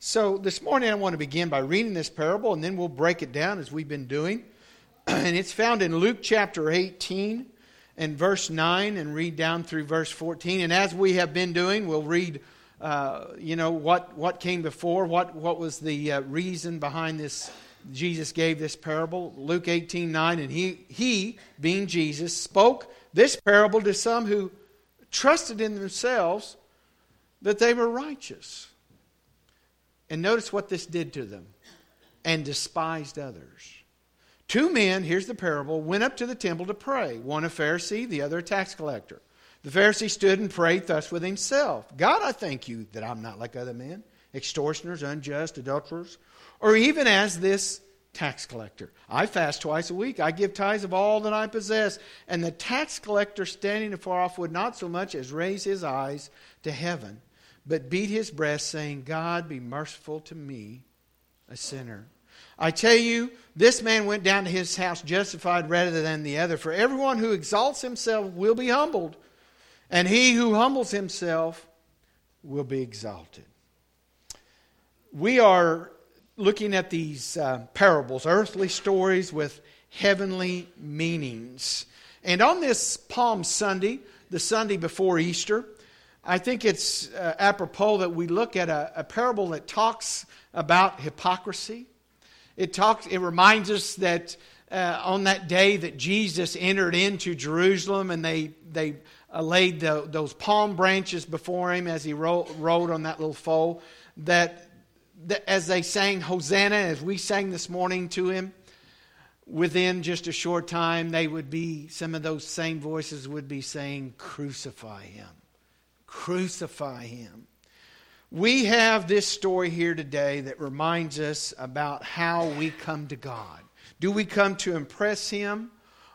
So this morning I want to begin by reading this parable, and then we'll break it down as we've been doing. And it's found in Luke chapter 18 and verse 9 and read down through verse 14. And as we have been doing, we'll read what came before, what was the reason behind this. Jesus gave this parable. Luke 18:9, and he, being Jesus, spoke this parable to some who trusted in themselves that they were righteous. And notice what this did to them. And despised others. Two men, here's the parable, went up to the temple to pray. One a Pharisee, the other a tax collector. The Pharisee stood and prayed thus with himself. God, I thank you that I'm not like other men, extortioners, unjust, adulterers, or even as this tax collector. I fast twice a week. I give tithes of all that I possess. And the tax collector, standing afar off, would not so much as raise his eyes to heaven, but beat his breast, saying, God, be merciful to me, a sinner. I tell you, this man went down to his house justified rather than the other. For everyone who exalts himself will be humbled, and he who humbles himself will be exalted. We are looking at these parables, earthly stories with heavenly meanings. And on this Palm Sunday, the Sunday before Easter, I think it's apropos that we look at a parable that talks about hypocrisy. It reminds us that on that day that Jesus entered into Jerusalem and they laid those palm branches before him as he rode on that little foal, that as they sang Hosanna, as we sang this morning to him, within just a short time some of those same voices would be saying, crucify him. Crucify him. We have this story here today that reminds us about how we come to God. Do we come to impress him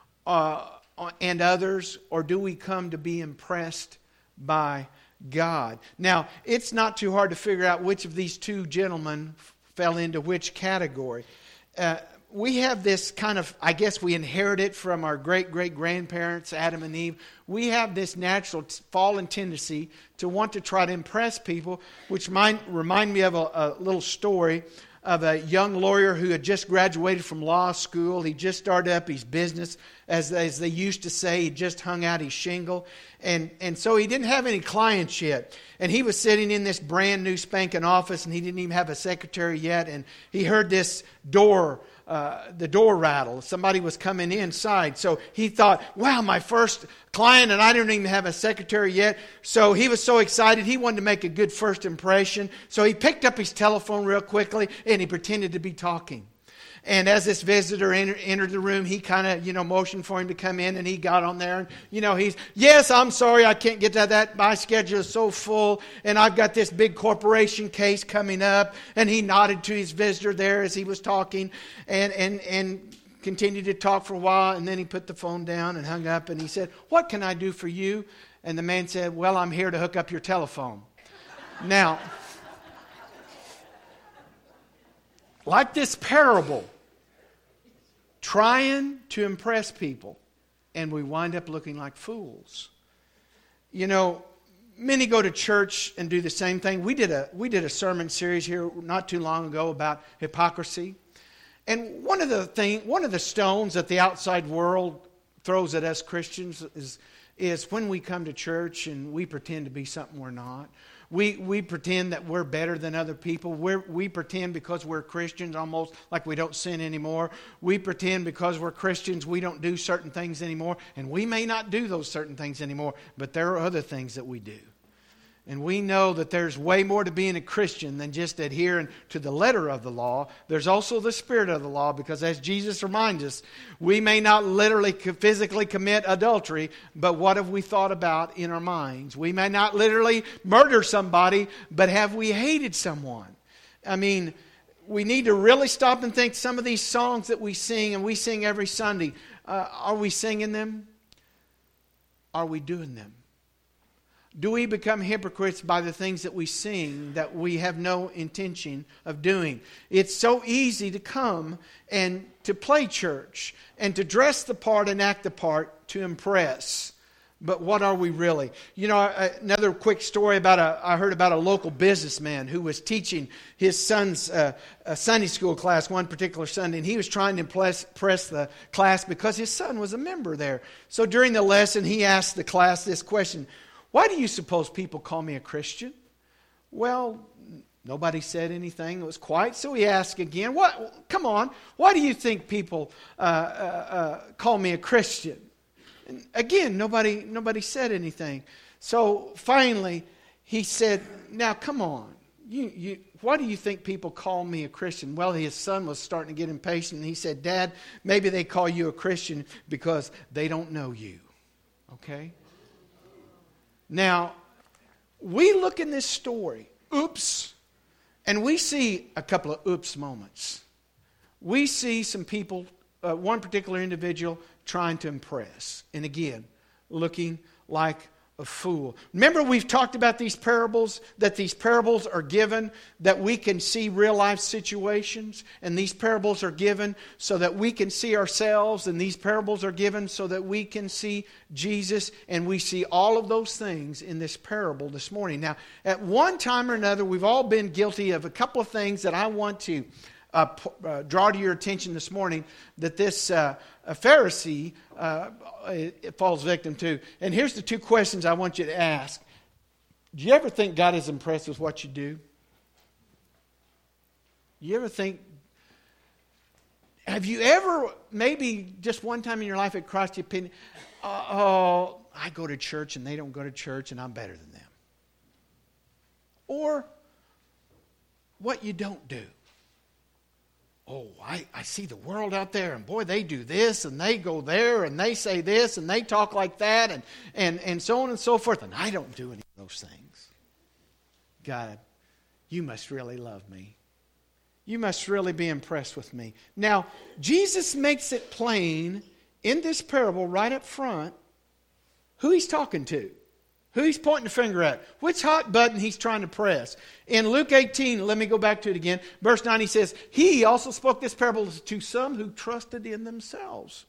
and others, or do we come to be impressed by God? Now, it's not too hard to figure out which of these two gentlemen fell into which category. We have this kind of, I guess we inherit it from our great-great-grandparents, Adam and Eve. We have this natural fallen tendency to want to try to impress people, which might remind me of a little story of a young lawyer who had just graduated from law school. He just started up his business. As they used to say, he just hung out his shingle. And so he didn't have any clients yet. And he was sitting in this brand new spanking office, and he didn't even have a secretary yet. And he heard this the door rattle. Somebody was coming inside. So he thought, wow, my first client, and I didn't even have a secretary yet. So he was so excited, he wanted to make a good first impression. So he picked up his telephone real quickly, and he pretended to be talking. And as this visitor entered the room, he kind of, motioned for him to come in, and he got on there. And, yes, I'm sorry, I can't get to that. My schedule is so full, and I've got this big corporation case coming up. And he nodded to his visitor there as he was talking and continued to talk for a while. And then he put the phone down and hung up, and he said, what can I do for you? And the man said, well, I'm here to hook up your telephone. Now, like this parable, trying to impress people, and we wind up looking like fools. Many go to church and do the same thing. We did a sermon series here not too long ago about hypocrisy. And one of the stones that the outside world throws at us Christians is when we come to church and we pretend to be something we're not. We pretend that we're better than other people. We pretend because we're Christians almost like we don't sin anymore. We pretend because we're Christians we don't do certain things anymore. And we may not do those certain things anymore, but there are other things that we do. And we know that there's way more to being a Christian than just adhering to the letter of the law. There's also the spirit of the law, because as Jesus reminds us, we may not literally physically commit adultery, but what have we thought about in our minds? We may not literally murder somebody, but have we hated someone? I mean, we need to really stop and think, some of these songs that we sing, and we sing every Sunday, are we singing them? Are we doing them? Do we become hypocrites by the things that we sing that we have no intention of doing? It's so easy to come and to play church and to dress the part and act the part to impress. But what are we really? You know, another quick story I heard about a local businessman who was teaching his son's a Sunday school class one particular Sunday, and he was trying to impress the class because his son was a member there. So during the lesson, he asked the class this question: "Why do you suppose people call me a Christian?" Well, nobody said anything. It was quiet. So he asked again, "Come on, why do you think people call me a Christian?" And again, nobody said anything. So finally, he said, "Now, come on. Why do you think people call me a Christian?" Well, his son was starting to get impatient. And he said, "Dad, maybe they call you a Christian because they don't know you." Okay? Now, we look in this story, oops, and we see a couple of oops moments. We see some people, one particular individual, trying to impress. And again, looking like a fool. Remember, we've talked about these parables, that these parables are given that we can see real life situations. And these parables are given so that we can see ourselves. And these parables are given so that we can see Jesus. And we see all of those things in this parable this morning. Now, at one time or another, we've all been guilty of a couple of things that I want to draw to your attention this morning, that this Pharisee falls victim to. And here's the two questions I want you to ask. Do you ever think God is impressed with what you do? You ever think, have you ever, maybe just one time in your life, it crossed your opinion, I go to church and they don't go to church and I'm better than them? Or what you don't do. Oh, I see the world out there, and boy, they do this, and they go there, and they say this, and they talk like that, and so on and so forth, and I don't do any of those things. God, you must really love me. You must really be impressed with me. Now, Jesus makes it plain in this parable right up front who he's talking to. Who he's pointing the finger at. Which hot button he's trying to press. In Luke 18, let me go back to it again. Verse 9, he says, "He also spoke this parable to some who trusted in themselves."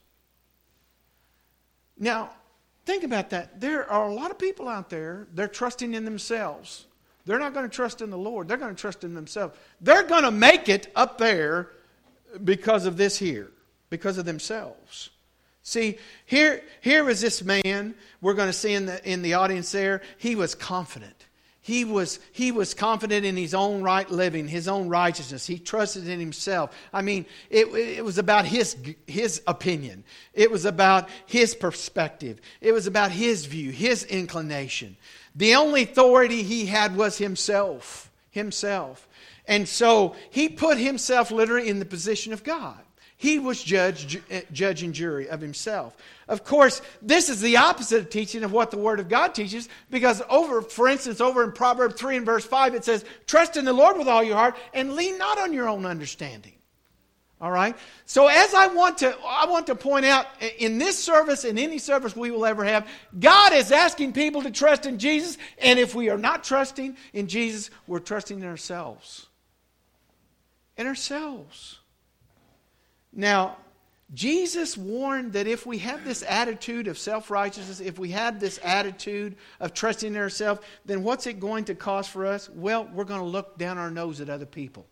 Now, think about that. There are a lot of people out there, they're trusting in themselves. They're not going to trust in the Lord. They're going to trust in themselves. They're going to make it up there because of this here. Because of themselves. See, here is this man, we're going to see in the audience there, he was confident. He was confident in his own right living, his own righteousness. He trusted in himself. I mean, it was about his opinion. It was about his perspective. It was about his view, his inclination. The only authority he had was himself. And so he put himself literally in the position of God. He was judge and jury of himself. Of course, this is the opposite teaching of what the Word of God teaches. Because for instance, over in Proverbs 3 and verse 5, it says, "Trust in the Lord with all your heart and lean not on your own understanding." All right? So as I want to point out, in this service, in any service we will ever have, God is asking people to trust in Jesus. And if we are not trusting in Jesus, we're trusting in ourselves. In ourselves. Now, Jesus warned that if we have this attitude of self-righteousness, if we have this attitude of trusting in ourselves, then what's it going to cost for us? Well, we're going to look down our nose at other people.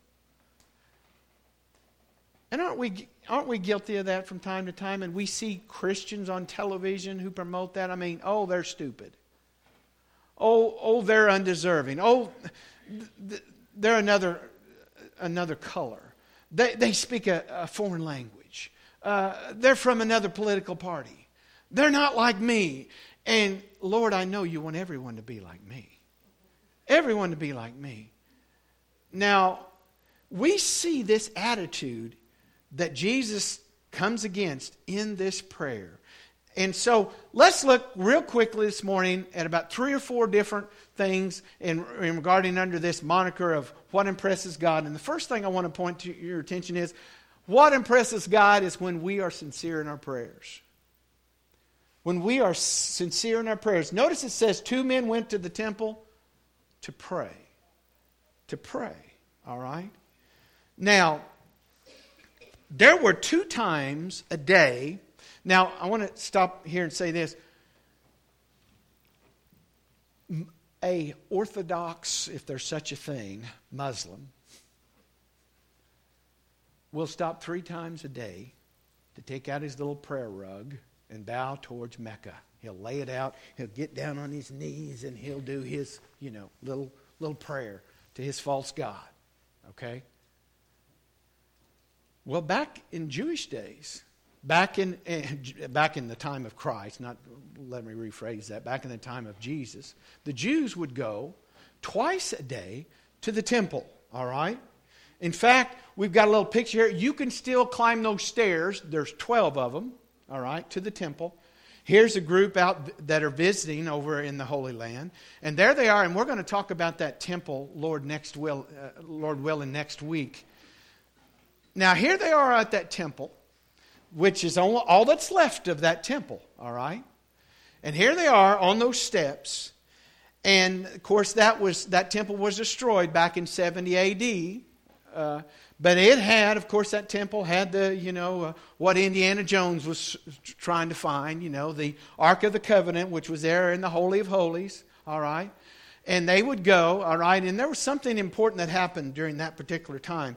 And aren't we guilty of that from time to time? And we see Christians on television who promote that. I mean, oh, they're stupid. Oh, they're undeserving. Oh, they're another color. They speak a foreign language. They're from another political party. They're not like me. And Lord, I know you want everyone to be like me. Everyone to be like me. Now, we see this attitude that Jesus comes against in this prayer. And so let's look real quickly this morning at about 3 or 4 different things in regarding under this moniker of what impresses God. And the first thing I want to point to your attention is, what impresses God is when we are sincere in our prayers. When we are sincere in our prayers. Notice it says 2 men went to the temple to pray. To pray. All right? Now, there were 2 times a day. Now, I want to stop here and say this. a Orthodox, if there's such a thing, Muslim will stop 3 times a day to take out his little prayer rug and bow towards Mecca. He'll lay it out. He'll get down on his knees and he'll do his, little prayer to his false god. Okay? Well, back in Jewish days, back in the time of Christ, let me rephrase that, back in the time of Jesus, the Jews would go twice a day to the temple, all right? In fact, we've got a little picture here. You can still climb those stairs. There's 12 of them, all right, to the temple. Here's a group out that are visiting over in the Holy Land. And there they are, and we're going to talk about that temple, Lord willing, next week. Now, here they are at that temple, which is all that's left of that temple, all right? And here they are on those steps. And, of course, that temple was destroyed back in 70 A.D., but it had, of course, that temple had what Indiana Jones was trying to find, the Ark of the Covenant, which was there in the Holy of Holies, all right? And they would go, all right? And there was something important that happened during that particular time.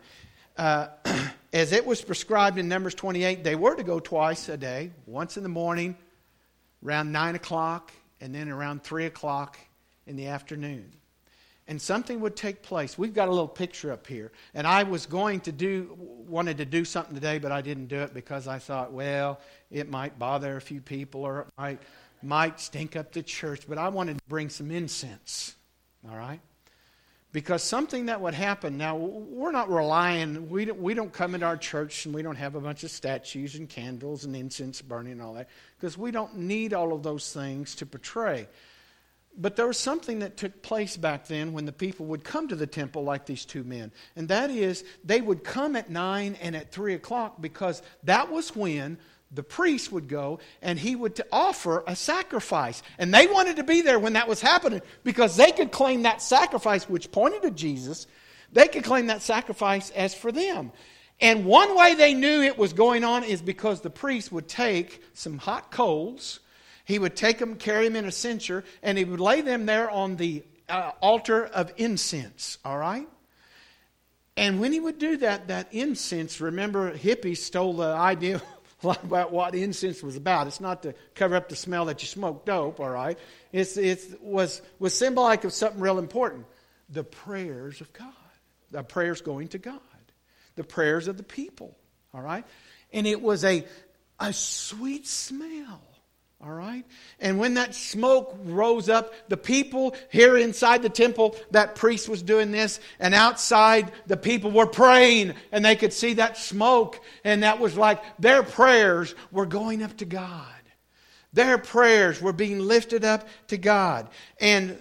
As it was prescribed in Numbers 28, they were to go twice a day, once in the morning, around 9 o'clock, and then around 3 o'clock in the afternoon. And something would take place. We've got a little picture up here. And I was wanted to do something today, but I didn't do it because I thought, well, it might bother a few people or it might stink up the church. But I wanted to bring some incense. All right? Because something that would happen, now we're not relying, we don't come into our church and we don't have a bunch of statues and candles and incense burning and all that. Because we don't need all of those things to portray. But there was something that took place back then when the people would come to the temple like these 2 men. And that is, they would come at 9 and at 3 o'clock because that was when the priest would go and he would offer a sacrifice. And they wanted to be there when that was happening because they could claim that sacrifice, which pointed to Jesus, they could claim that sacrifice as for them. And one way they knew it was going on is because the priest would take some hot coals. He would take them, carry them in a censer, and he would lay them there on the altar of incense, all right? And when he would do that incense, remember hippies stole the idea about what incense was about. It's not to cover up the smell that you smoke dope, all right? It was symbolic of something real important. The prayers of God. The prayers going to God. The prayers of the people, all right? And it was a sweet smell. All right? And when that smoke rose up, the people here inside the temple, that priest was doing this, and outside the people were praying, and they could see that smoke, and that was like their prayers were going up to God. Their prayers were being lifted up to God. And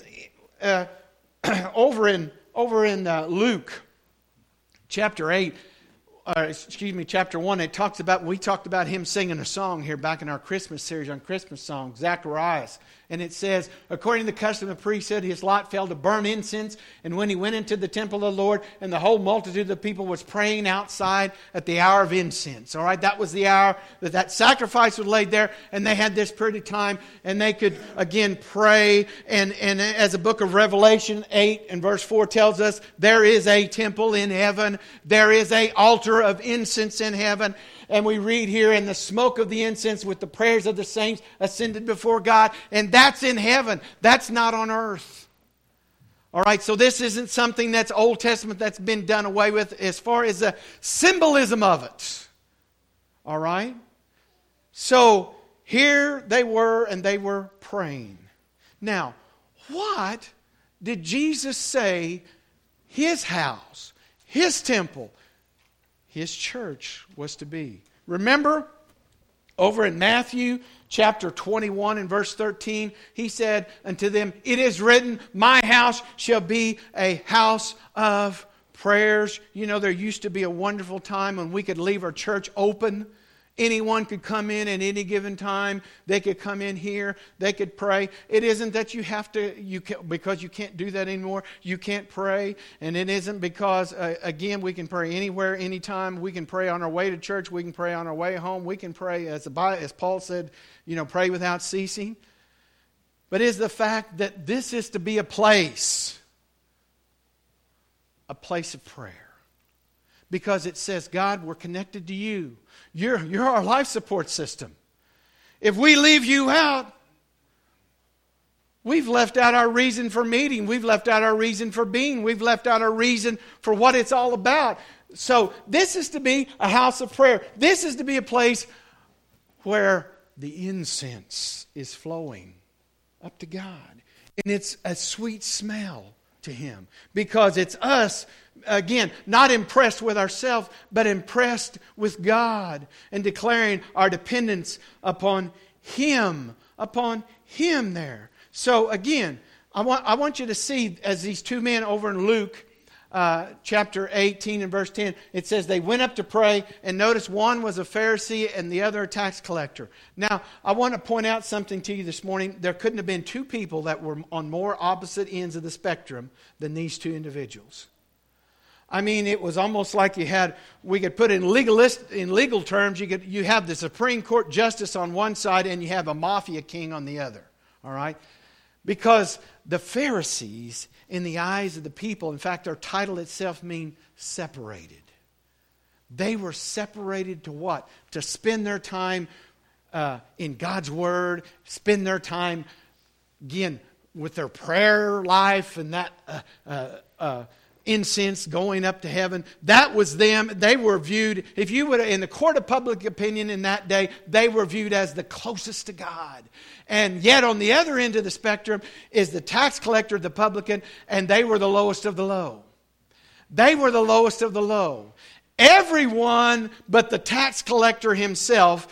over in Luke chapter 8, chapter 1, we talked about him singing a song here back in our Christmas series on Christmas songs, Zacharias. And it says, according to the custom of the priesthood, his lot fell to burn incense. And when he went into the temple of the Lord, and the whole multitude of the people was praying outside at the hour of incense. All right, that was the hour that sacrifice was laid there. And they had this period of time, and they could, again, pray. And as the book of Revelation 8 and verse 4 tells us, there is a temple in heaven. There is an altar of incense in heaven. And we read here, and the smoke of the incense with the prayers of the saints ascended before God. And that's in heaven. That's not on earth. All right, so this isn't something that's Old Testament that's been done away with as far as the symbolism of it. All right? So here they were, and they were praying. Now, what did Jesus say his house, his temple, his church was to be? Remember, over in Matthew chapter 21 and verse 13, he said unto them, it is written, my house shall be a house of prayers. You know, there used to be a wonderful time when we could leave our church open. Anyone could come in at any given time. They could come in here. They could pray. It isn't that you have to, because you can't do that anymore, you can't pray. And it isn't because, again, we can pray anywhere, anytime. We can pray on our way to church. We can pray on our way home. We can pray, as Paul said, pray without ceasing. but is the fact that this is to be a place of prayer. Because it says, God, we're connected to you. You're our life support system. If we leave you out, we've left out our reason for meeting. We've left out our reason for being. We've left out our reason for what it's all about. So this is to be a house of prayer. This is to be a place where the incense is flowing up to God. And it's a sweet smell to Him. Because it's us, again, not impressed with ourselves, but impressed with God. And declaring our dependence upon Him. Upon Him there. So again, I want you to see, as these two men over in Luke chapter 18 and verse 10, it says they went up to pray, and notice one was a Pharisee and the other a tax collector. Now, I want to point out something to you this morning. There couldn't have been two people that were on more opposite ends of the spectrum than these two individuals. I mean, it was almost like we could put in legal terms, you have the Supreme Court justice on one side and you have a mafia king on the other. All right? Because the Pharisees, in the eyes of the people, in fact, their title itself means separated. They were separated to what? To spend their time in God's Word, spend their time, again, with their prayer life and that incense going up to heaven. That was them. They were viewed, if you would, in the court of public opinion in that day, they were viewed as the closest to God. And yet on the other end of the spectrum is the tax collector, the publican, and they were the lowest of the low. They were the lowest of the low. Everyone but the tax collector himself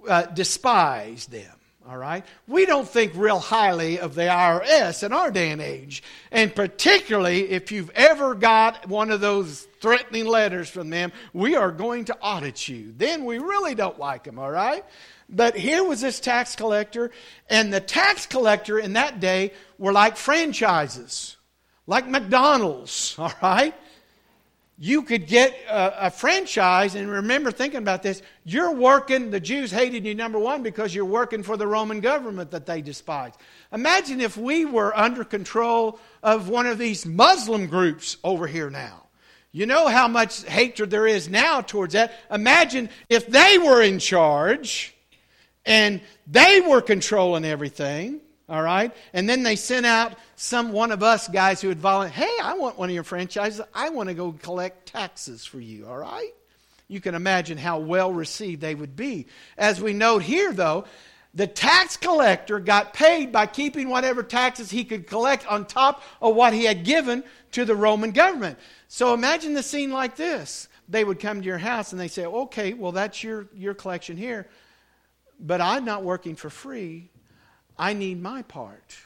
despised them. All right? We don't think real highly of the IRS in our day and age. And particularly if you've ever got one of those threatening letters from them, we are going to audit you. Then we really don't like them, all right? But here was this tax collector, and the tax collector in that day were like franchises, like McDonald's, all right? You could get a franchise, and remember thinking about this, you're working, the Jews hated you, number one, because you're working for the Roman government that they despised. Imagine if we were under control of one of these Muslim groups over here now. You know how much hatred there is now towards that. Imagine if they were in charge, and they were controlling everything. All right? And then they sent out one of us guys who would volunteer. Hey, I want one of your franchises. I want to go collect taxes for you. All right? You can imagine how well received they would be. As we note here, though, the tax collector got paid by keeping whatever taxes he could collect on top of what he had given to the Roman government. So imagine the scene like this. They would come to your house and they say, okay, well, that's your collection here. But I'm not working for free. I need my part.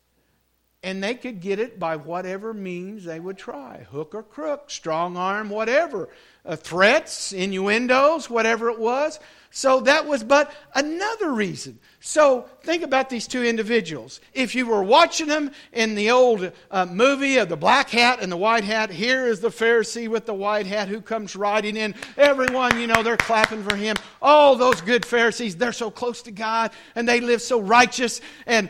And they could get it by whatever means they would try. Hook or crook, strong arm, whatever. Threats, innuendos, whatever it was. So that was but another reason. So think about these two individuals. If you were watching them in the old movie of the black hat and the white hat, here is the Pharisee with the white hat who comes riding in. Everyone, they're clapping for him. Oh, those good Pharisees, they're so close to God and they live so righteous. And,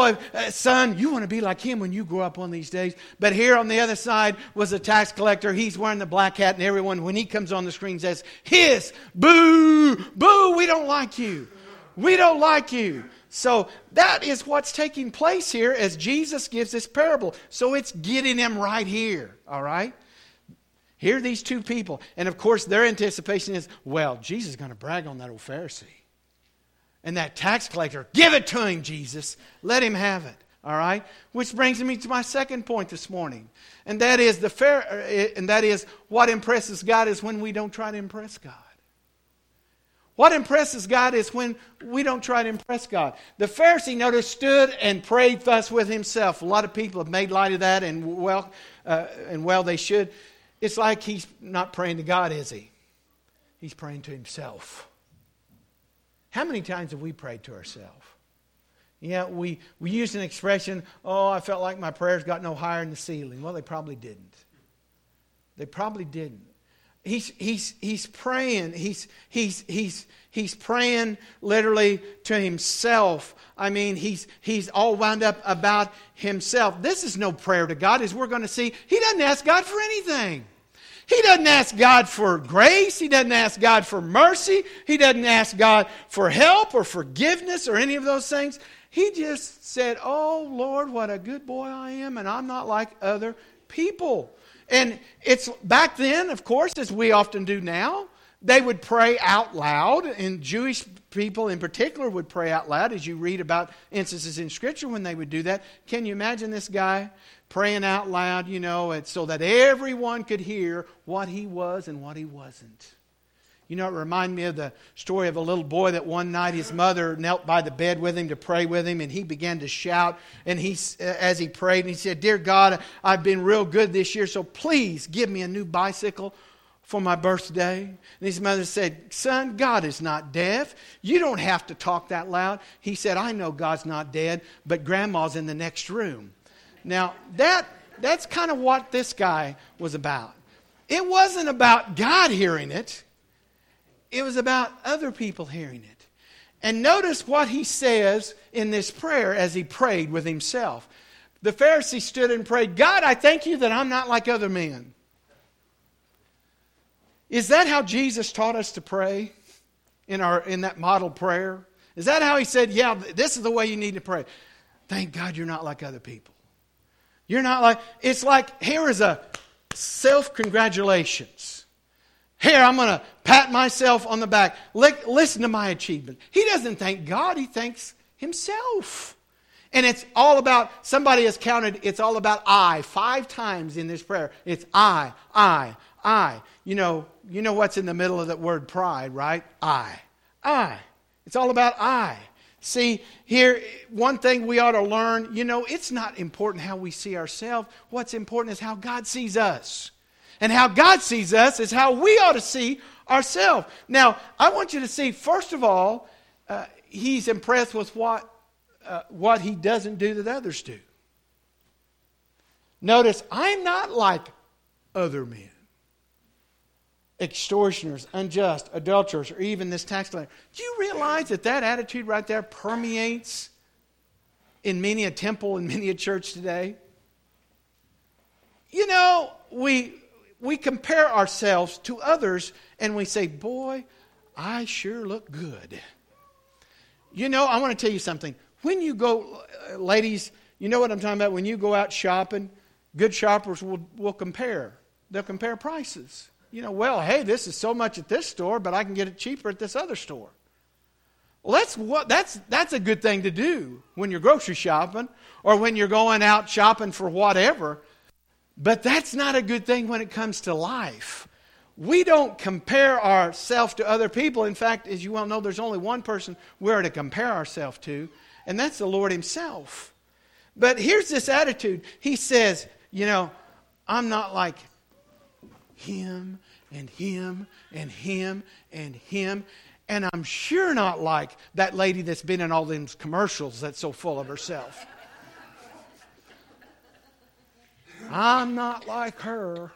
son, you want to be like him when you grow up one of these days. But here on the other side was a tax collector. He's wearing the black hat, and everyone, when he comes on the screen, says, hiss, boo, boo, we don't like you. We don't like you. So that is what's taking place here as Jesus gives this parable. So it's getting them right here. All right? Here are these two people. And of course their anticipation is, well, Jesus is going to brag on that old Pharisee. And that tax collector, give it to him, Jesus. Let him have it. All right? Which brings me to my second point this morning. And that is what impresses God is when we don't try to impress God. What impresses God is when we don't try to impress God. The Pharisee, notice, stood and prayed thus with himself. A lot of people have made light of that, and well, they should. It's like he's not praying to God, is he? He's praying to himself. How many times have we prayed to ourselves? Yeah, we use an expression, I felt like my prayers got no higher than the ceiling. Well, they probably didn't. They probably didn't. he's praying. He's praying literally to himself. I mean, he's all wound up about himself. This is no prayer to God, as we're going to see. He doesn't ask God for anything. He doesn't ask God for grace. He doesn't ask God for mercy. He doesn't ask God for help or forgiveness or any of those things. He just said, oh, Lord, what a good boy I am, and I'm not like other people. And it's back then, of course, as we often do now, they would pray out loud, and Jewish people in particular would pray out loud, as you read about instances in Scripture when they would do that. Can you imagine this guy praying out loud, and so that everyone could hear what he was and what he wasn't? It reminded me of the story of a little boy that one night his mother knelt by the bed with him to pray with him, and he began to shout, and as he prayed, and he said, "Dear God, I've been real good this year, so please give me a new bicycle for my birthday." And his mother said, "Son, God is not deaf. You don't have to talk that loud." He said, "I know God's not dead, but Grandma's in the next room." Now, that's kind of what this guy was about. It wasn't about God hearing it. It was about other people hearing it. And notice what he says in this prayer as he prayed with himself. The Pharisee stood and prayed, "God, I thank you that I'm not like other men." Is that how Jesus taught us to pray in that model prayer? Is that how he said, yeah, this is the way you need to pray? Thank God you're not like other people. You're not like, it's like, here is a self-congratulations. Here, I'm going to pat myself on the back. Listen to my achievement. He doesn't thank God, he thanks himself. And it's all about, somebody has counted, it's all about I. 5 times in this prayer. It's I. You know what's in the middle of that word pride, right? I. It's all about I. See, here, one thing we ought to learn, it's not important how we see ourselves. What's important is how God sees us. And how God sees us is how we ought to see ourselves. Now, I want you to see, first of all, he's impressed with what he doesn't do that others do. Notice, I'm not like other men. Extortioners, unjust, adulterers, or even this tax collector. Do you realize that attitude right there permeates in many a temple and many a church today? We compare ourselves to others and we say, boy, I sure look good. I want to tell you something. When you go, ladies, you know what I'm talking about? When you go out shopping, good shoppers will compare. They'll compare prices. Well, hey, this is so much at this store, but I can get it cheaper at this other store. Well, that's a good thing to do when you're grocery shopping or when you're going out shopping for whatever. But that's not a good thing when it comes to life. We don't compare ourselves to other people. In fact, as you well know, there's only one person we're to compare ourselves to, and that's the Lord himself. But here's this attitude. He says, I'm not like him and him and him and him. And I'm sure not like that lady that's been in all these commercials that's so full of herself. I'm not like her.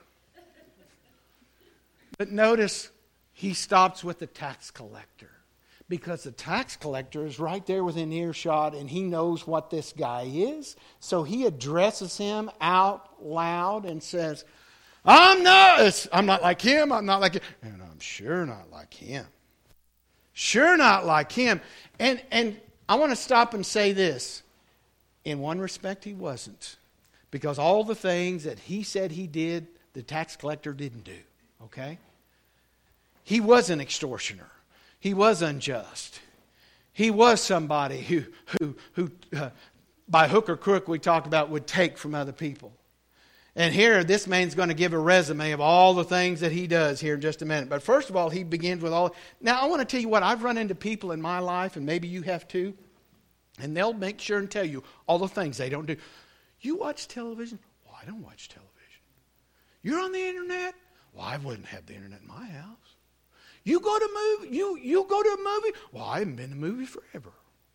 But notice he stops with the tax collector. Because the tax collector is right there within earshot and he knows what this guy is. So he addresses him out loud and says, I'm not like him, I'm not like him. And I'm sure not like him. Sure not like him. And I want to stop and say this. In one respect, he wasn't. Because all the things that he said he did, the tax collector didn't do. Okay? He was an extortioner. He was unjust. He was somebody who by hook or crook we talked about would take from other people. And here, this man's going to give a resume of all the things that he does here in just a minute. But first of all, he begins with all. Now, I want to tell you what, I've run into people in my life, and maybe you have too, and they'll make sure and tell you all the things they don't do. You watch television? Well, I don't watch television. You're on the internet? Well, I wouldn't have the internet in my house. You go to movie? You go to a movie? Well, I haven't been to a movie forever.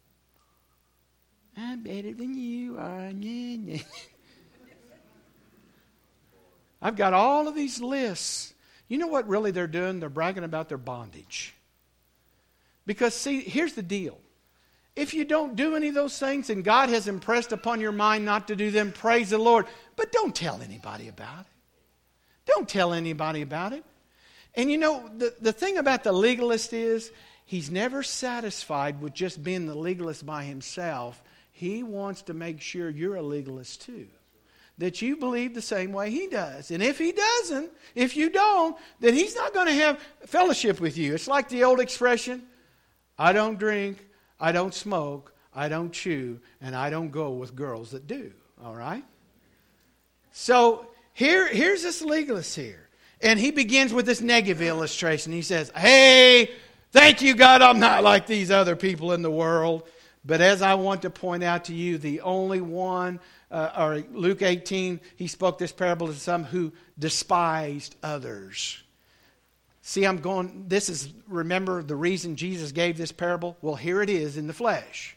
I'm better than you are. I've got all of these lists. You know what really they're doing? They're bragging about their bondage. Because see, here's the deal. If you don't do any of those things and God has impressed upon your mind not to do them, praise the Lord. But don't tell anybody about it. Don't tell anybody about it. And you know, the thing about the legalist is he's never satisfied with just being the legalist by himself. He wants to make sure you're a legalist too. That you believe the same way he does. And if he doesn't, if you don't, then he's not going to have fellowship with you. It's like the old expression, I don't drink, I don't smoke, I don't chew, and I don't go with girls that do. All right? So here's this legalist here. And he begins with this negative illustration. He says, hey, thank you, God, I'm not like these other people in the world. But as I want to point out to you, the only one, or Luke 18, he spoke this parable to some who despised others. See, remember the reason Jesus gave this parable? Well, here it is in the flesh.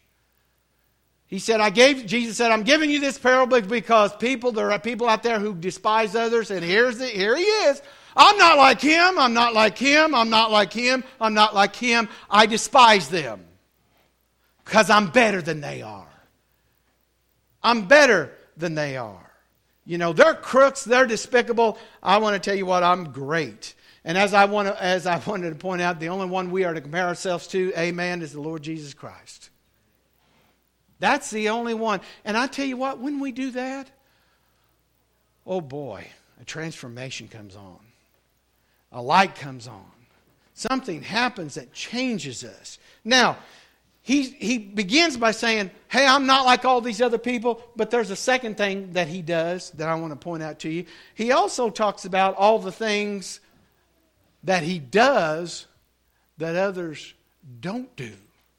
Jesus said, I'm giving you this parable because there are people out there who despise others, and here he is. I'm not like him, I'm not like him, I'm not like him, I'm not like him. I despise them because I'm better than they are. I'm better than they are. You know, they're crooks, they're despicable. I want to tell you what, I'm great. And as I wanted to point out, the only one we are to compare ourselves to, amen, is the Lord Jesus Christ. That's the only one. And I tell you what, when we do that, oh boy, a transformation comes on. A light comes on. Something happens that changes us. Now, he begins by saying, hey, I'm not like all these other people. But there's a second thing that he does that I want to point out to you. He also talks about all the things that he does that others don't do.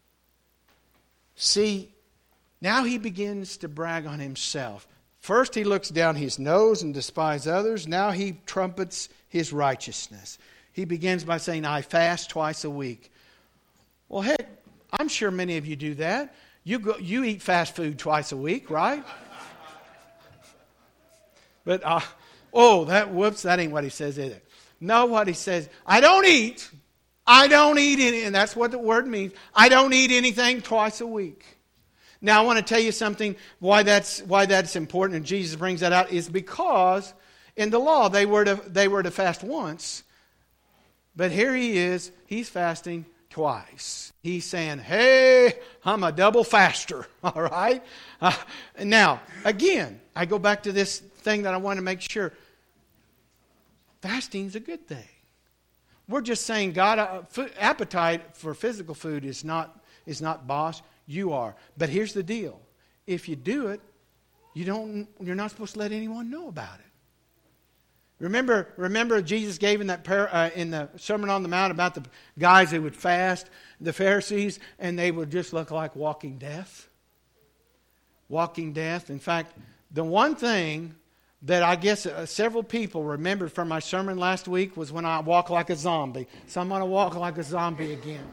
See, now he begins to brag on himself. First he looks down his nose and despises others. Now he trumpets his righteousness. He begins by saying, I fast twice a week. Well, heck, I'm sure many of you do that. You eat fast food twice a week, right? But, that ain't what he says, is it? No, what he says, I don't eat any, and that's what the word means. I don't eat anything twice a week. Now, I want to tell you something, why that's important, and Jesus brings that out, is because in the law they were to fast once, but here he is, he's fasting twice. He's saying, hey, I'm a double faster, all right? Now, again, I go back to this thing that I want to make sure. Fasting's a good thing. We're just saying God, appetite for physical food is not boss. You are. But here's the deal. If you do it, you're not supposed to let anyone know about it. Remember Jesus gave in the Sermon on the Mount about the guys who would fast, the Pharisees, and they would just look like walking death. Walking death. In fact, the one thing that I guess several people remembered from my sermon last week was when I walk like a zombie. So I'm going to walk like a zombie again.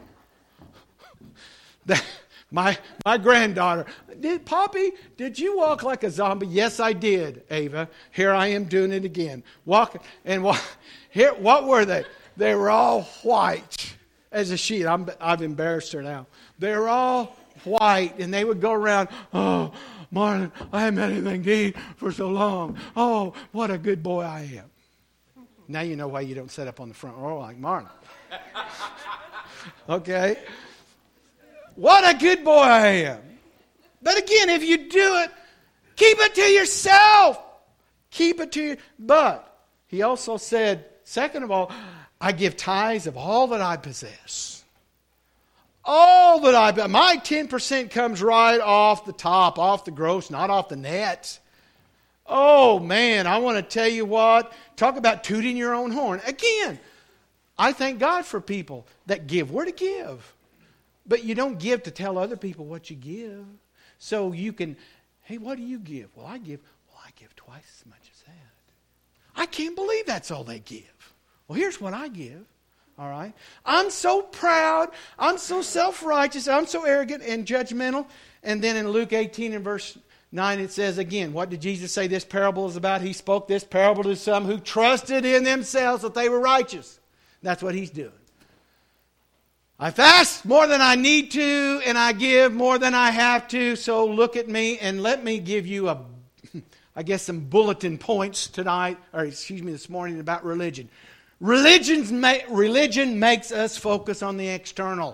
My granddaughter, Poppy, did you walk like a zombie? Yes, I did, Ava. Here I am doing it again. Here, what were they? They were all white as a sheet. I've embarrassed her now. They were all white, and they would go around, oh, Marlon, I haven't had anything to eat for so long. Oh, what a good boy I am. Now you know why you don't sit up on the front row like Marlon. Okay? What a good boy I am. But again, if you do it, keep it to yourself. Keep it to you. But he also said, second of all, I give tithes of all that I possess. All that my 10% comes right off the top, off the gross, not off the net. Oh man, I want to tell you what. Talk about tooting your own horn. Again, I thank God for people that give. Where to give? But you don't give to tell other people what you give. So you can, hey, what do you give? Well, I give twice as much as that. I can't believe that's all they give. Well, here's what I give. All right? I'm so proud. I'm so self-righteous. I'm so arrogant and judgmental. And then in Luke 18 and verse 9 it says again, what did Jesus say this parable is about? He spoke this parable to some who trusted in themselves that they were righteous. That's what he's doing. I fast more than I need to, and I give more than I have to. So look at me and let me give you some bulletin points tonight, this morning about religion. Religion makes us focus on the external,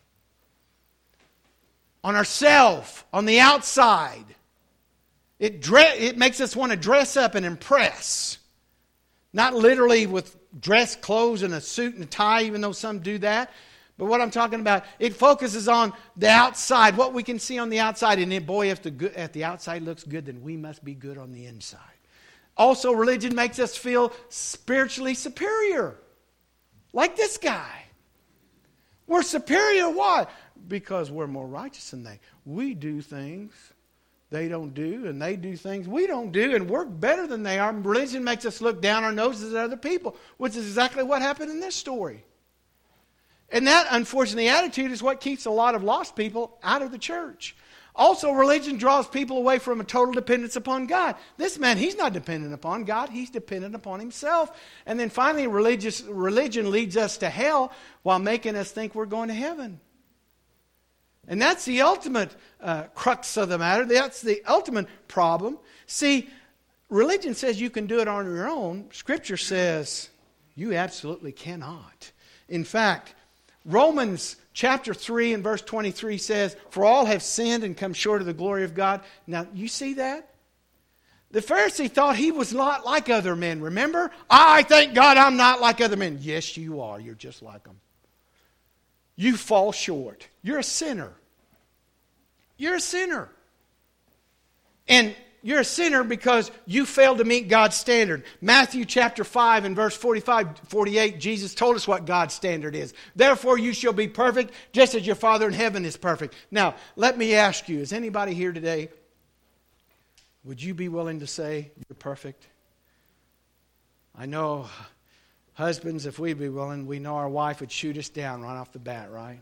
on ourselves, on the outside. It makes us want to dress up and impress. Not literally with dress clothes and a suit and a tie, even though some do that. But what I'm talking about, it focuses on the outside, what we can see on the outside. And then, boy, if the outside looks good, then we must be good on the inside. Also, religion makes us feel spiritually superior. Like this guy. We're superior. Why? Because we're more righteous than they. We do things they don't do, and they do things we don't do, and we're better than they are. Religion makes us look down our noses at other people, which is exactly what happened in this story. And that, unfortunately, attitude is what keeps a lot of lost people out of the church. Also, religion draws people away from a total dependence upon God. This man, he's not dependent upon God. He's dependent upon himself. And then finally, religion leads us to hell while making us think we're going to heaven. And that's the ultimate crux of the matter. That's the ultimate problem. See, religion says you can do it on your own. Scripture says you absolutely cannot. In fact, Romans chapter 3 and verse 23 says, "For all have sinned and come short of the glory of God." Now, you see that? The Pharisee thought he was not like other men. Remember? I thank God I'm not like other men. Yes, you are. You're just like them. You fall short. You're a sinner. You're a sinner. And you're a sinner because you failed to meet God's standard. Matthew chapter 5 and verse 48, Jesus told us what God's standard is. Therefore you shall be perfect, just as your Father in heaven is perfect. Now, let me ask you, is anybody here today, would you be willing to say you're perfect? I know husbands, if we'd be willing, we know our wife would shoot us down right off the bat, right?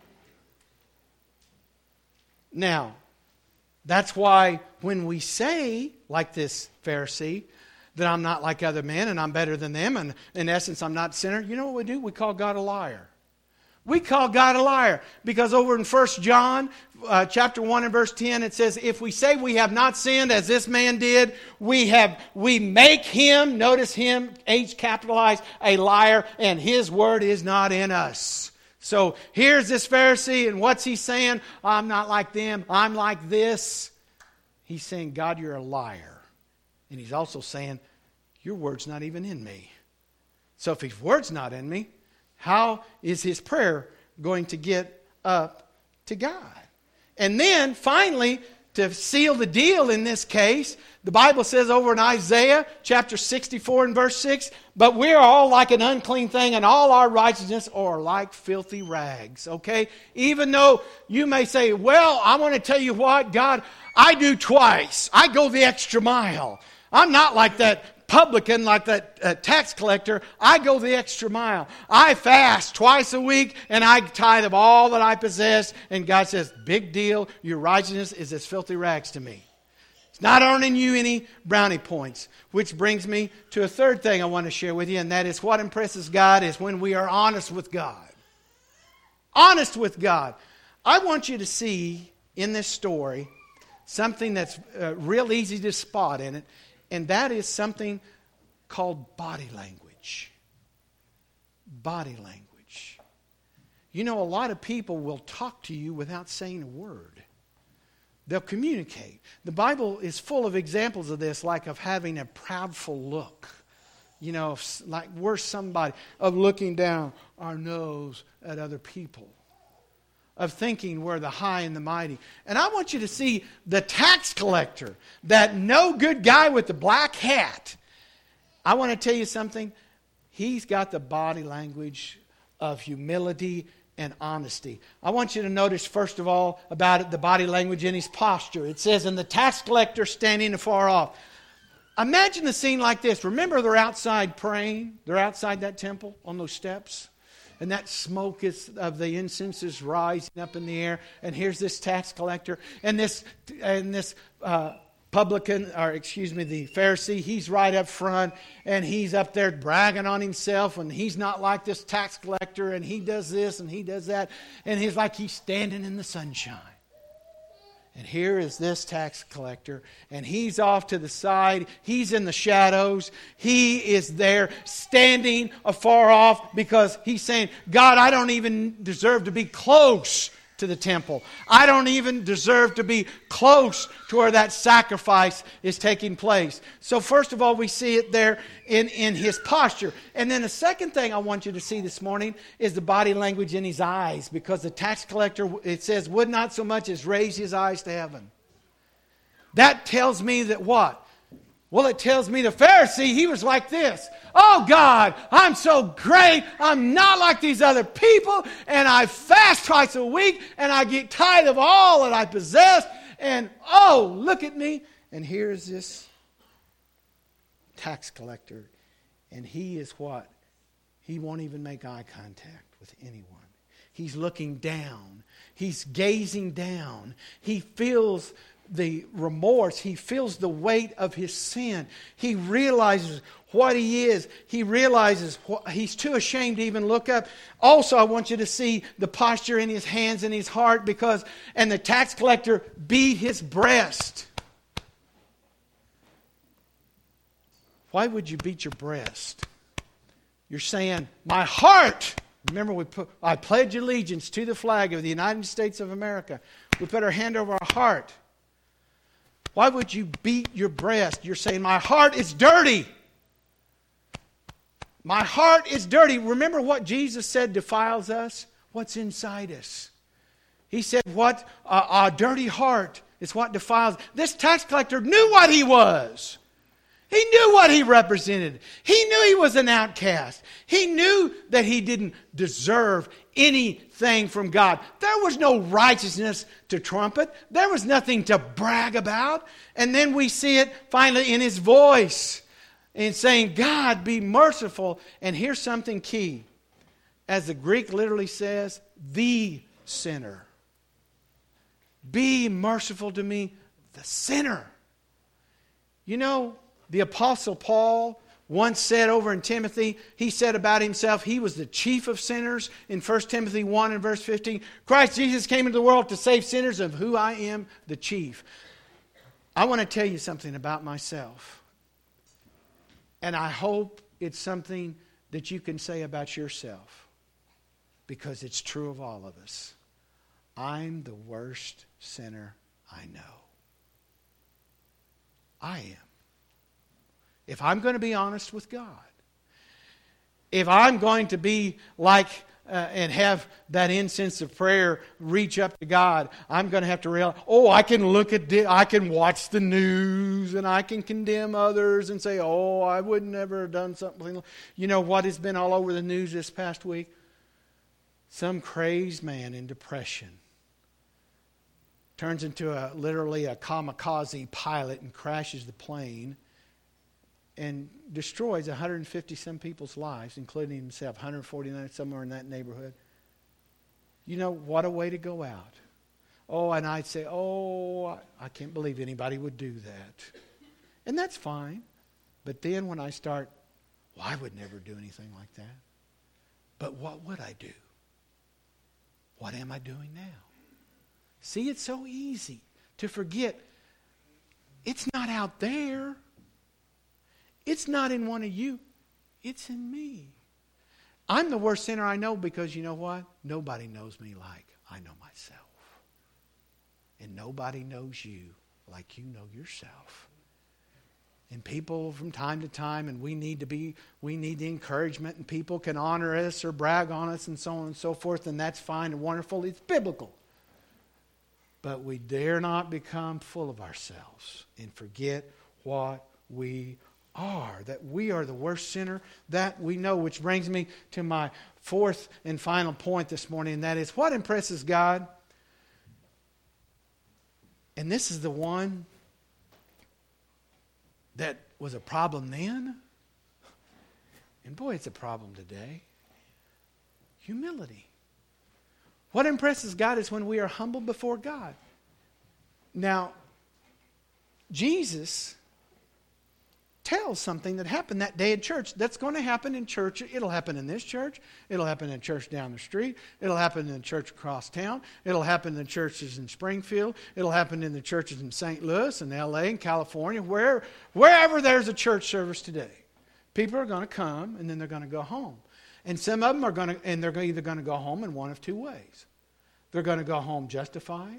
Now, that's why when we say, like this Pharisee, that I'm not like other men and I'm better than them, and in essence I'm not a sinner, you know what we do? We call God a liar. We call God a liar because over in 1 John chapter 1 and verse 10 it says, if we say we have not sinned as this man did, we make him, notice him, H capitalized, a liar, and his word is not in us. So here's this Pharisee, and what's he saying? I'm not like them. I'm like this. He's saying, God, you're a liar. And he's also saying, your word's not even in me. So if his word's not in me, how is his prayer going to get up to God? And then finally, to seal the deal in this case, the Bible says over in Isaiah chapter 64 and verse 6, but we're all like an unclean thing, and all our righteousness are like filthy rags. Okay? Even though you may say, well, I want to tell you what, God, I do twice. I go the extra mile. I'm not like that publican, like that tax collector. I go the extra mile. I fast twice a week, and I tithe of all that I possess. And God says, big deal. Your righteousness is as filthy rags to me. It's not earning you any brownie points. Which brings me to a third thing I want to share with you, and that is what impresses God is when we are honest with God. Honest with God. I want you to see in this story something that's real easy to spot in it, and that is something called body language. Body language. You know, a lot of people will talk to you without saying a word. They'll communicate. The Bible is full of examples of this, like of having a proudful look. You know, like we're somebody, of looking down our nose at other people. Of thinking we're the high and the mighty. And I want you to see the tax collector, that no good guy with the black hat. I want to tell you something. He's got the body language of humility and honesty. I want you to notice, first of all, about it, the body language in his posture. It says, and the tax collector standing afar off. Imagine the scene like this. Remember, they're outside praying. They're outside that temple on those steps. And that smoke of the incense is rising up in the air. And here's this tax collector. And this the Pharisee, he's right up front, and he's up there bragging on himself, and he's not like this tax collector, and he does this and he does that, and he's like he's standing in the sunshine. And here is this tax collector, and he's off to the side. He's in the shadows. He is there standing afar off because he's saying, God, I don't even deserve to be close to the temple. I don't even deserve to be close to where that sacrifice is taking place. So first of all, we see it there in his posture. And then the second thing I want you to see this morning is the body language in his eyes, because the tax collector, it says, would not so much as raise his eyes to heaven. That tells me that what? Well, it tells me the Pharisee, he was like this. Oh God, I'm so great. I'm not like these other people. And I fast twice a week. And I get tithe of all that I possess. And oh, look at me. And here's this tax collector. And he is what? He won't even make eye contact with anyone. He's looking down. He's gazing down. He feels the remorse. He feels the weight of his sin. He realizes what he is. He realizes he's too ashamed to even look up. Also, I want you to see the posture in his hands and his heart, and the tax collector beat his breast. Why would you beat your breast? You're saying, my heart. Remember, I pledge allegiance to the flag of the United States of America. We put our hand over our heart. Why would you beat your breast? You're saying, my heart is dirty. My heart is dirty. Remember what Jesus said defiles us? What's inside us. He said, what a dirty heart is what defiles. This tax collector knew what he was. He knew what he represented. He knew he was an outcast. He knew that he didn't deserve anything from God. There was no righteousness to trumpet. There was nothing to brag about. And then we see it finally in his voice, in saying, God, be merciful. And here's something key. As the Greek literally says, the sinner. Be merciful to me, the sinner. You know, the Apostle Paul once said over in Timothy, he said about himself, he was the chief of sinners in 1 Timothy 1 and verse 15. Christ Jesus came into the world to save sinners, of who I am the chief. I want to tell you something about myself. And I hope it's something that you can say about yourself, because it's true of all of us. I'm the worst sinner I know. I am. If I'm going to be honest with God, if I'm going to be like and have that incense of prayer reach up to God, I'm going to have to realize, I can watch the news and I can condemn others and say, I would never have done something. You know what has been all over the news this past week? Some crazed man in depression turns into literally a kamikaze pilot and crashes the plane and destroys 150-some people's lives, including himself, 149, somewhere in that neighborhood. You know, what a way to go out. And I'd say, I can't believe anybody would do that. And that's fine. But then when I start, I would never do anything like that. But what would I do? What am I doing now? See, it's so easy to forget. It's not out there. It's not in one of you. It's in me. I'm the worst sinner I know, because you know what? Nobody knows me like I know myself. And nobody knows you like you know yourself. And people from time to time, and we need the encouragement, and people can honor us or brag on us and so on and so forth, and that's fine and wonderful. It's biblical. But we dare not become full of ourselves and forget what we are, that we are the worst sinner that we know. Which brings me to my fourth and final point this morning, and that is, what impresses God? And this is the one that was a problem then, and boy, it's a problem today. Humility. What impresses God is when we are humble before God. Now, Jesus tells something that happened that day at church. That's going to happen in church. It'll happen in this church. It'll happen in church down the street. It'll happen in the church across town. It'll happen in the churches in Springfield. It'll happen in the churches in St. Louis and L.A. and California. Wherever there's a church service today, people are going to come and then they're going to go home. And some of them are going to, and they're either going to go home in one of two ways. They're going to go home justified,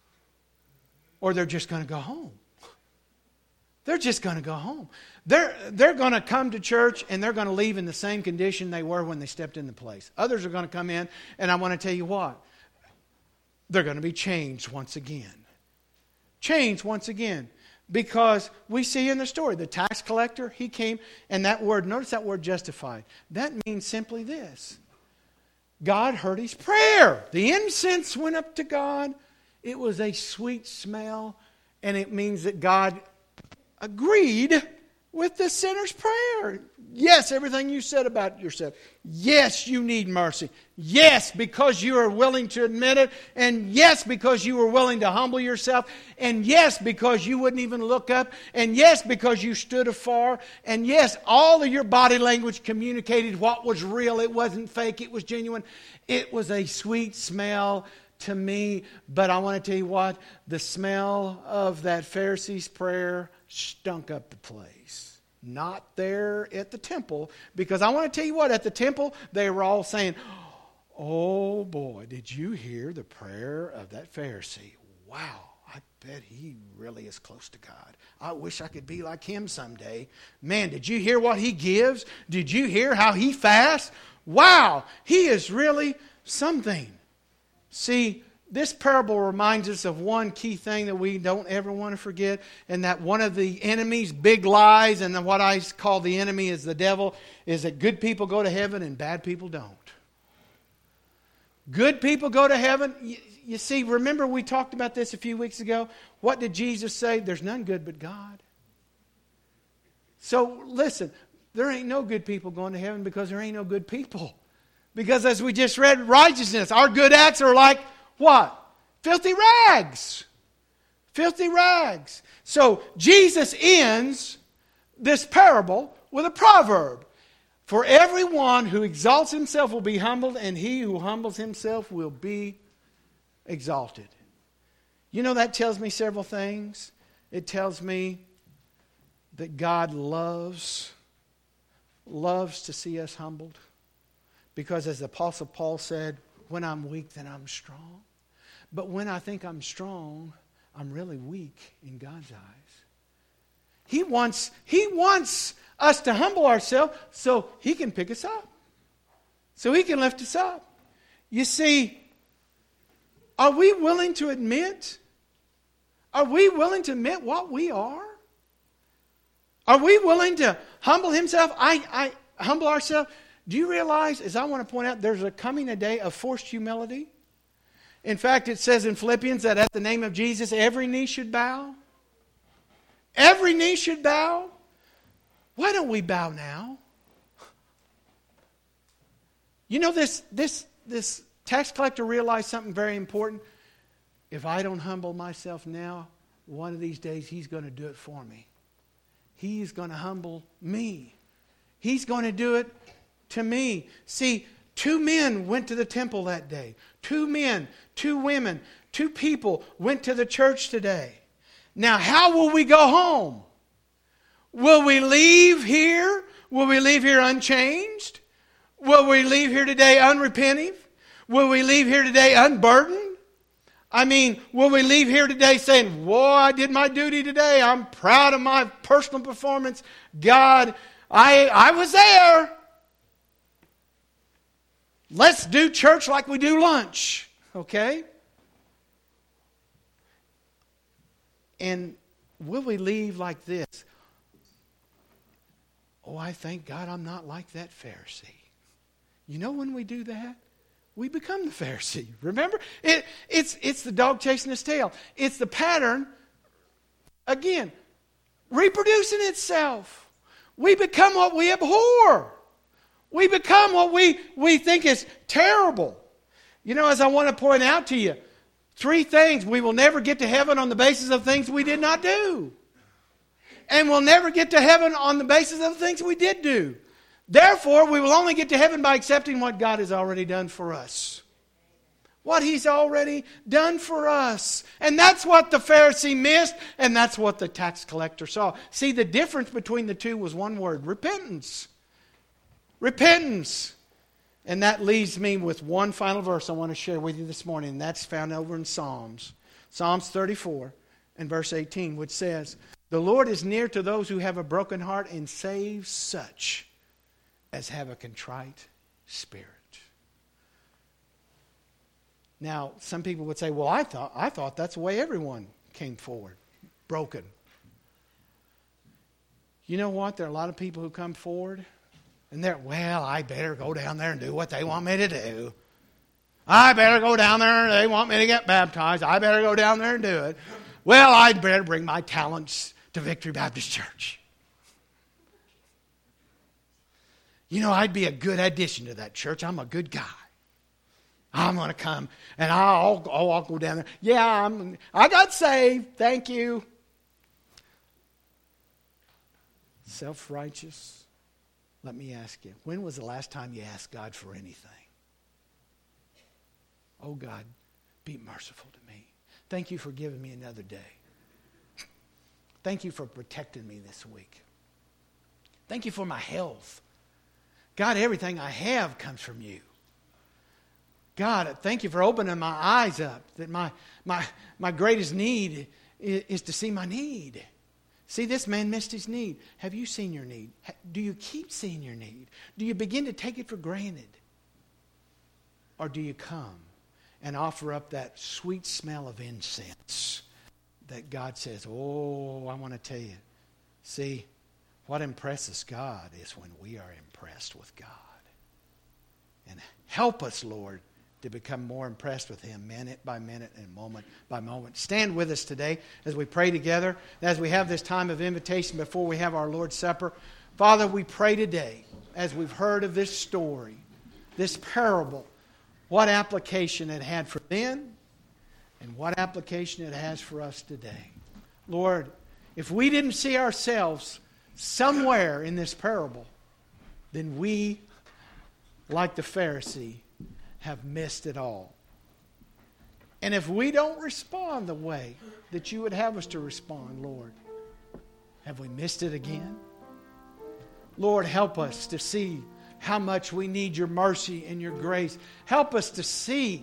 or they're just going to go home. They're just going to go home. They're going to come to church and they're going to leave in the same condition they were when they stepped in the place. Others are going to come in, and I want to tell you what. They're going to be changed once again. Changed once again. Because we see in the story, the tax collector, he came, and that word, notice that word justified. That means simply this. God heard his prayer. The incense went up to God. It was a sweet smell, and it means that God agreed with the sinner's prayer. Yes, everything you said about yourself. Yes, you need mercy. Yes, because you are willing to admit it. And yes, because you were willing to humble yourself. And yes, because you wouldn't even look up. And yes, because you stood afar. And yes, all of your body language communicated what was real. It wasn't fake. It was genuine. It was a sweet smell to me. But I want to tell you what, the smell of that Pharisee's prayer stunk up the place. Not there at the temple, because I want to tell you what, at the temple they were all saying, "Oh boy, did you hear the prayer of that Pharisee? Wow, I bet he really is close to God. I wish I could be like him someday. Man, did you hear what he gives? Did you hear how he fasts? Wow, he is really something." See, this parable reminds us of one key thing that we don't ever want to forget, and that one of the enemy's big lies, and what I call the enemy is the devil, is that good people go to heaven and bad people don't. Good people go to heaven. You see, remember we talked about this a few weeks ago? What did Jesus say? There's none good but God. So listen, there ain't no good people going to heaven because there ain't no good people. Because as we just read, righteousness, our good acts are like what? Filthy rags. Filthy rags. So Jesus ends this parable with a proverb. For everyone who exalts himself will be humbled, and he who humbles himself will be exalted. You know, that tells me several things. It tells me that God loves to see us humbled. Because as the Apostle Paul said, when I'm weak, then I'm strong. But when I think I'm strong, I'm really weak in God's eyes. He wants us to humble ourselves so He can pick us up. So He can lift us up. You see, are we willing to admit? Are we willing to admit what we are? Are we willing to humble Himself? I humble ourselves. Do you realize, as I want to point out, there's coming a day of forced humility? In fact, it says in Philippians that at the name of Jesus, every knee should bow. Every knee should bow. Why don't we bow now? You know, this tax collector realized something very important. If I don't humble myself now, one of these days He's going to do it for me. He's going to humble me. He's going to do it to me. See, 2 men went to the temple that day. 2 men, 2 women, 2 people went to the church today. Now, how will we go home? Will we leave here? Will we leave here unchanged? Will we leave here today unrepentive? Will we leave here today unburdened? I mean, will we leave here today saying, "Whoa, I did my duty today. I'm proud of my personal performance. God, I was there. Let's do church like we do lunch." Okay? And will we leave like this? "Oh, I thank God I'm not like that Pharisee." You know when we do that? We become the Pharisee. Remember? It's the dog chasing its tail. It's the pattern, again, reproducing itself. We become what we abhor. We become what we think is terrible. You know, as I want to point out to you, 3 things. We will never get to heaven on the basis of things we did not do. And we'll never get to heaven on the basis of the things we did do. Therefore, we will only get to heaven by accepting what God has already done for us. What He's already done for us. And that's what the Pharisee missed, and that's what the tax collector saw. See, the difference between the two was one word: repentance. Repentance. And that leaves me with one final verse I want to share with you this morning, and that's found over in Psalms. Psalms 34 and verse 18, which says, "The Lord is near to those who have a broken heart and saves such as have a contrite spirit." Now, some people would say, well, I thought that's the way everyone came forward, broken. You know what? There are a lot of people who come forward, and they're, well, I better go down there and do what they want me to do. I better go down there and they want me to get baptized. I better go down there and do it. Well, I'd better bring my talents to Victory Baptist Church. You know, I'd be a good addition to that church. I'm a good guy. I'm going to come and I'll go down there. Yeah, I got saved. Thank you. Self-righteous. Let me ask you, when was the last time you asked God for anything? Oh God, be merciful to me. Thank you for giving me another day. Thank you for protecting me this week. Thank you for my health. God, everything I have comes from you. God, thank you for opening my eyes up, that my greatest need is to see my need. See, this man missed his need. Have you seen your need? Do you keep seeing your need? Do you begin to take it for granted? Or do you come and offer up that sweet smell of incense that God says, oh, I want to tell you. See, what impresses God is when we are impressed with God. And help us, Lord, to become more impressed with Him minute by minute and moment by moment. Stand with us today as we pray together, as we have this time of invitation before we have our Lord's Supper. Father, we pray today, as we've heard of this story, this parable, what application it had for then and what application it has for us today. Lord, if we didn't see ourselves somewhere in this parable, then we, like the Pharisee, have missed it all. And if we don't respond the way that you would have us to respond, Lord, have we missed it again? Lord, help us to see how much we need your mercy and your grace. Help us to see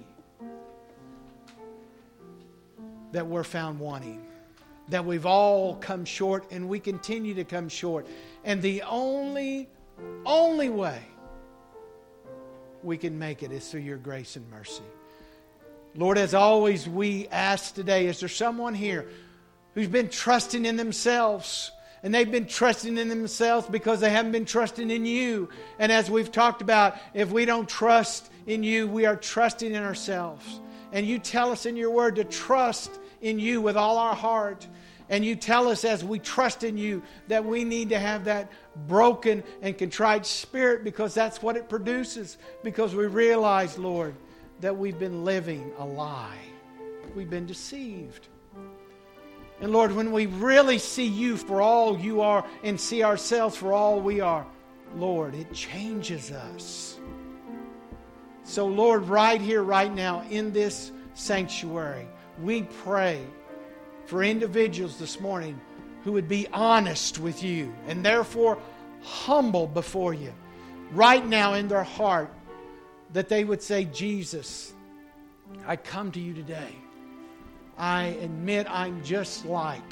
that we're found wanting, that we've all come short and we continue to come short. And the only way we can make it is through your grace and mercy. Lord, as always, we ask today, is there someone here who's been trusting in themselves? And they've been trusting in themselves because they haven't been trusting in you. And as we've talked about, if we don't trust in you, we are trusting in ourselves. And you tell us in your word to trust in you with all our heart. And you tell us as we trust in you that we need to have that broken and contrite spirit, because that's what it produces. Because we realize, Lord, that we've been living a lie. We've been deceived. And Lord, when we really see you for all you are and see ourselves for all we are, Lord, it changes us. So Lord, right here, right now, in this sanctuary, we pray for individuals this morning who would be honest with you and therefore humble before you. Right now in their heart, that they would say, Jesus, I come to you today. I admit I'm just like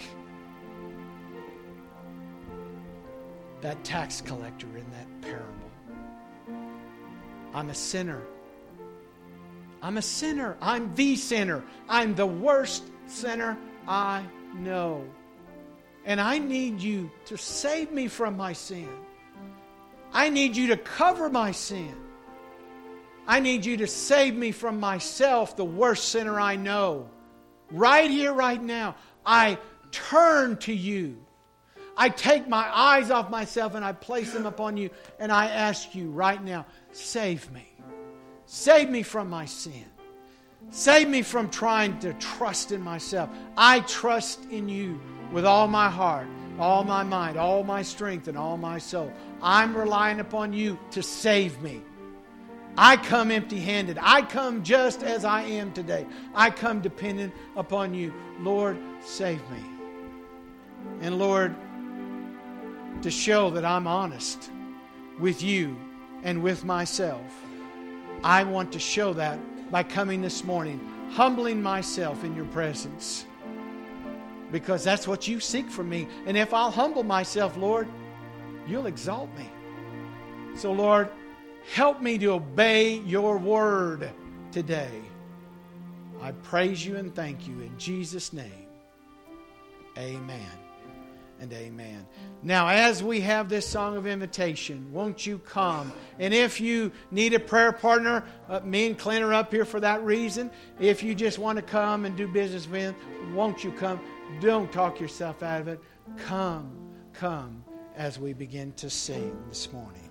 that tax collector in that parable. I'm a sinner. I'm a sinner. I'm the sinner. I'm the worst sinner I know. And I need you to save me from my sin. I need you to cover my sin. I need you to save me from myself, the worst sinner I know. Right here, right now, I turn to you. I take my eyes off myself and I place them upon you. And I ask you right now, save me. Save me from my sin. Save me from trying to trust in myself. I trust in you with all my heart. all my mind, all my strength, and all my soul. I'm relying upon you to save me. I come empty-handed. I come just as I am today. I come dependent upon you. Lord, save me. And Lord, to show that I'm honest with you and with myself, I want to show that by coming this morning, humbling myself in your presence. Because that's what you seek from me. And if I'll humble myself, Lord, you'll exalt me. So, Lord, help me to obey your word today. I praise you and thank you in Jesus' name. Amen and amen. Now, as we have this song of invitation, won't you come? And if you need a prayer partner, me and Clint are up here for that reason. If you just want to come and do business with him, won't you come? Don't talk yourself out of it. Come as we begin to sing this morning.